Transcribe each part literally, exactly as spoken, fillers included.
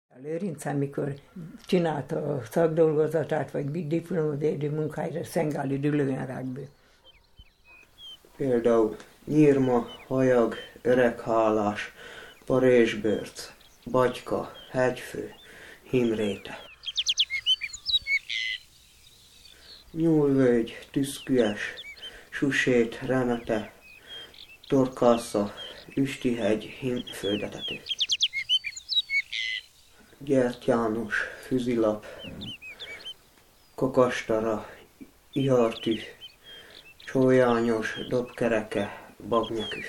A Lőrinc, amikor csinálta a szakdolgozatát, vagy diplomavédő munkájára Szengáli Dülőjárákból. Például Nyírma, Hajag, Öreghálás, Parázsbőrc, Bagyka, Hegyfő, Himréte. Nyúlvölgy, Tüszkülyes, Susét, Remete, Torkásza, Üstihegy, Himföldetető. Gyert János, Füzilap, Kakastara, Ihartű, Csólyányos, Dobkereke, Bagnyakű.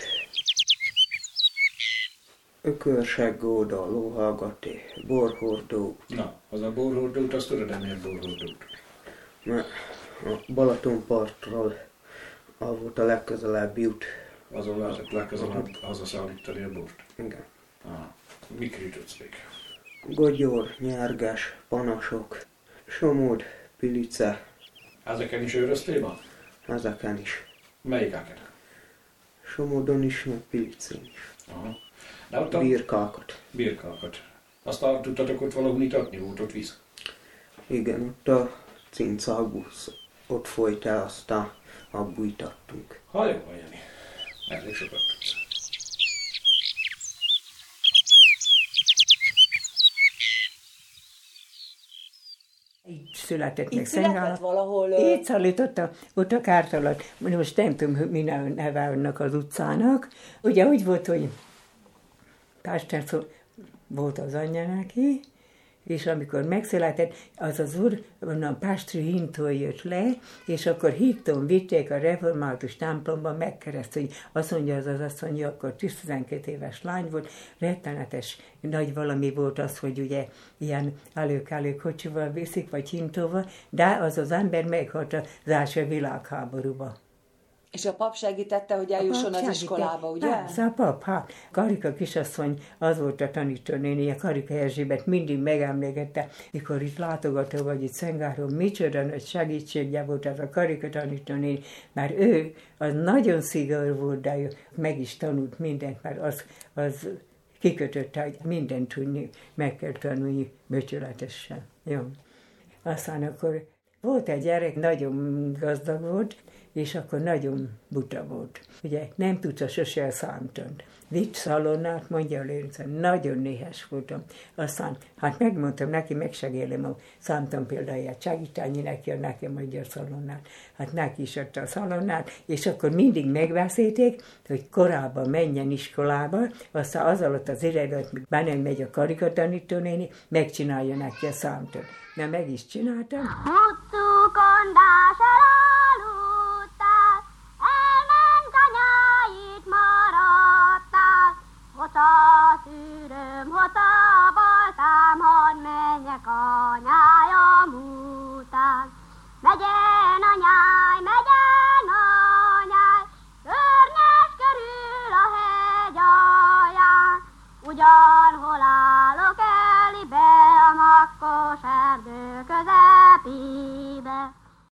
Ökörseggóda, Lóhallgaté, Borhordó. Na, az a borhordót, azt tudod, nem miért borhordót? Mert a Balatonpartról az volt a legközelebbi út. Azon lehetett legközelebb hazaszállítani a bort? Igen. Ah, mikor jutotsz még? Gogyor, Nyerges, Panasok, Somod, Pilice. Ezeken is őröztél ma? Ezeken is. Melyikeken? Somodon is, meg Pilicén is. Aha. De ott a... Birkákat. Birkákat. Aztán tudtatok ott valahol itatni, volt ott víz? Igen, ott a cincábusz. Ott folyt el, aztán abból itattunk. Ha jó van, Jani. Elég sokat tudsz. Így született Itt meg született Szengálon. valahol... Itt szalított a, ott a Kártalat. Most nem tudom, mi neve annak az utcának. Ugye úgy volt, hogy Páster volt az anyja neki, és amikor megszületett, az az úr a Pástri hintól jött le, és akkor hitton vitték a református templomba megkeresztülni. Azt mondja az az asszony, hogy akkor tizenkét éves lány volt, rettenetes nagy valami volt az, hogy ugye ilyen előkelő kocsival viszik, vagy hintóval, de az az ember meghalt az első világháborúba. És a pap segítette, hogy eljusson az iskolába, ugye? Persze, a pap, hát. Karika kisasszony, az volt a tanítónéni, a Karika Erzsébet mindig megemlékezte, mikor itt látogató vagy itt Szengáron, micsoda nagy segítségje volt ez a Karika tanítónéni, mert ő az nagyon szigorú volt, de ő meg is tanult mindent, mert az, az kikötötte, hogy mindent tudni, meg kell tanulni becsületesen. Jó. Aztán akkor volt egy gyerek, nagyon gazdag volt, és akkor nagyon buta volt. Ugye nem tudta sose a számtant. Vitt szalonnát, mondja a Lőrinc, nagyon néhes voltam. Aztán, hát megmondtam neki, megsegélem a számtan példáját, segíteni neki a nekem magyar szalonnát. Hát neki is adta a szalonnát, és akkor mindig megbeszélték, hogy korábban menjen iskolába, aztán az alatt az irányt, míg benne megy a Karika tanítónéni, megcsinálja neki a számtan. Na, meg is csináltam. Hosszú kondás elaludtál, elment anyáit maradtál. Hota szűröm, hota baltám, hadd menjek anyájam után. Megyen anyáj, megyen anyáj, környes körül a hegy alján, ugyan